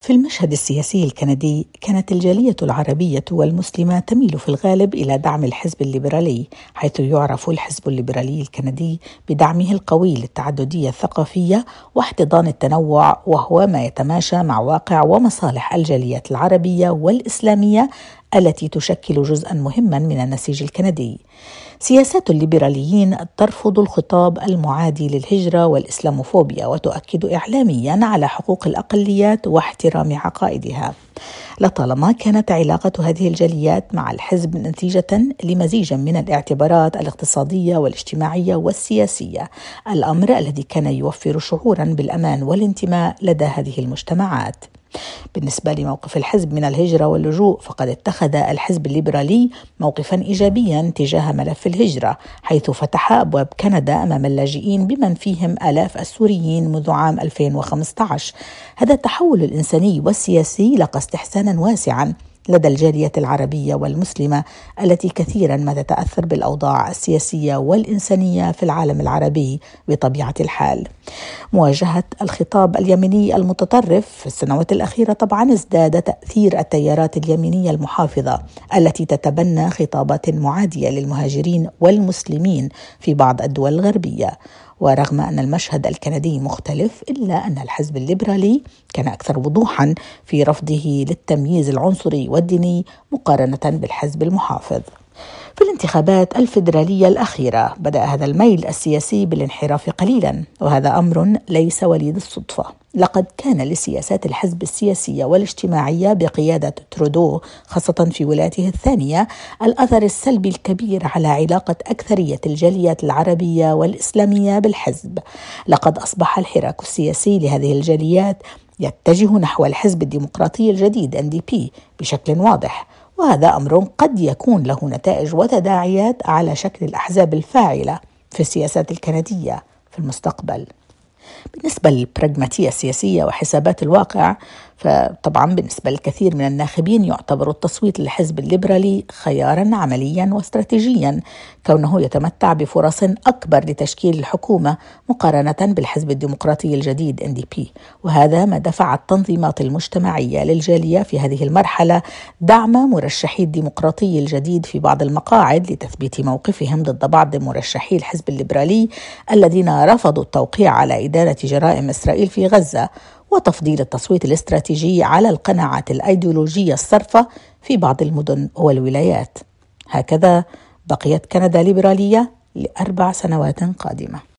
في المشهد السياسي الكندي كانت الجالية العربية والمسلمة تميل في الغالب إلى دعم الحزب الليبرالي، حيث يعرف الحزب الليبرالي الكندي بدعمه القوي للتعددية الثقافية واحتضان التنوع، وهو ما يتماشى مع واقع ومصالح الجالية العربية والإسلامية التي تشكل جزءا مهما من النسيج الكندي. سياسات الليبراليين ترفض الخطاب المعادي للهجرة والإسلاموفوبيا، وتؤكد إعلاميا على حقوق الأقليات واحترام عقائدها. لطالما كانت علاقة هذه الجاليات مع الحزب نتيجة لمزيج من الاعتبارات الاقتصادية والاجتماعية والسياسية، الأمر الذي كان يوفر شعورا بالأمان والانتماء لدى هذه المجتمعات. بالنسبة لموقف الحزب من الهجرة واللجوء، فقد اتخذ الحزب الليبرالي موقفا إيجابيا تجاه ملف الهجرة، حيث فتح أبواب كندا أمام اللاجئين بمن فيهم آلاف السوريين منذ عام 2015. هذا التحول الإنساني والسياسي لقى استحسانا واسعا لدى الجالية العربية والمسلمة التي كثيرا ما تتأثر بالأوضاع السياسية والإنسانية في العالم العربي بطبيعة الحال. مواجهة الخطاب اليميني المتطرف في السنوات الأخيرة طبعا ازداد تأثير التيارات اليمينية المحافظة التي تتبنى خطابات معادية للمهاجرين والمسلمين في بعض الدول الغربية. ورغم أن المشهد الكندي مختلف، إلا أن الحزب الليبرالي كان أكثر وضوحا في رفضه للتمييز العنصري والديني مقارنة بالحزب المحافظ. في الانتخابات الفيدرالية الأخيرة بدأ هذا الميل السياسي بالانحراف قليلا، وهذا أمر ليس وليد الصدفة. لقد كان لسياسات الحزب السياسية والاجتماعية بقيادة ترودو، خاصة في ولايته الثانية، الأثر السلبي الكبير على علاقة أكثرية الجاليات العربية والإسلامية بالحزب. لقد أصبح الحراك السياسي لهذه الجاليات يتجه نحو الحزب الديمقراطي الجديد NDP بشكل واضح، وهذا أمر قد يكون له نتائج وتداعيات على شكل الأحزاب الفاعلة في السياسات الكندية في المستقبل. بالنسبة للبراغماتية السياسية وحسابات الواقع، فطبعا بالنسبة للكثير من الناخبين يعتبر التصويت للحزب الليبرالي خيارا عمليا واستراتيجيا، كونه يتمتع بفرص أكبر لتشكيل الحكومة مقارنة بالحزب الديمقراطي الجديد NDP. وهذا ما دفع التنظيمات المجتمعية للجالية في هذه المرحلة دعم مرشحي الديمقراطي الجديد في بعض المقاعد لتثبيت موقفهم ضد بعض مرشحي الحزب الليبرالي الذين رفضوا التوقيع على إدانة جرائم إسرائيل في غزة، وتفضيل التصويت الاستراتيجي على القناعات الأيديولوجية الصرفة في بعض المدن والولايات. هكذا بقيت كندا ليبرالية ل4 سنوات قادمة.